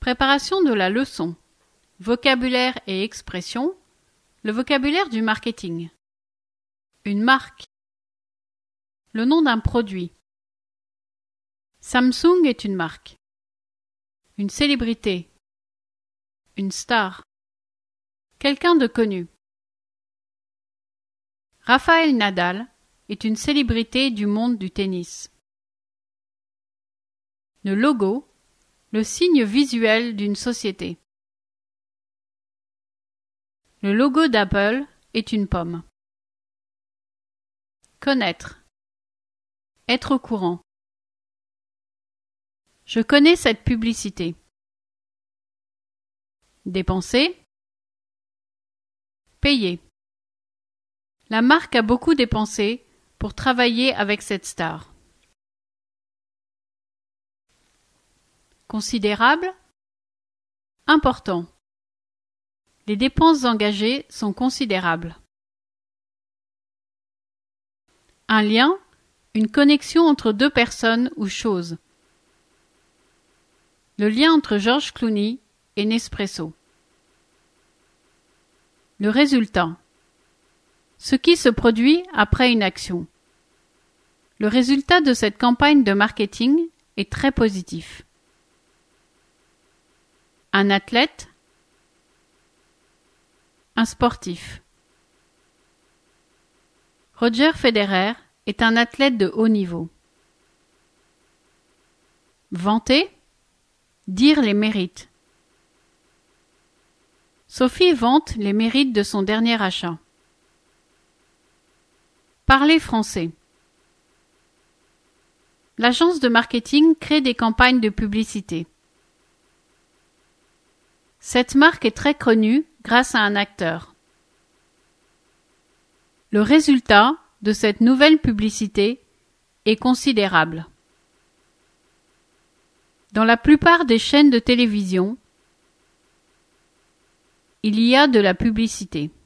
Préparation de la leçon. Vocabulaire et expression. Le vocabulaire du marketing. Une marque. Le nom d'un produit. Samsung est une marque. Une célébrité. Une star. Quelqu'un de connu. Rafael Nadal est une célébrité du monde du tennis. Le logo, le signe visuel d'une société. Le logo d'Apple est une pomme. Connaître. Être au courant. Je connais cette publicité. Dépenser. Payer. La marque a beaucoup dépensé pour travailler avec cette star. Considérable. Important. Les dépenses engagées sont considérables. Un lien, une connexion entre deux personnes ou choses. Le lien entre George Clooney et Nespresso. Le résultat. Ce qui se produit après une action. Le résultat de cette campagne de marketing est très positif. Un athlète. Un sportif. Roger Federer est un athlète de haut niveau. Vanter. Dire les mérites. Sophie vante les mérites de son dernier achat. Parler français. L'agence de marketing crée des campagnes de publicité. Cette marque est très connue grâce à un acteur. Le résultat de cette nouvelle publicité est considérable. Dans la plupart des chaînes de télévision, il y a de la publicité.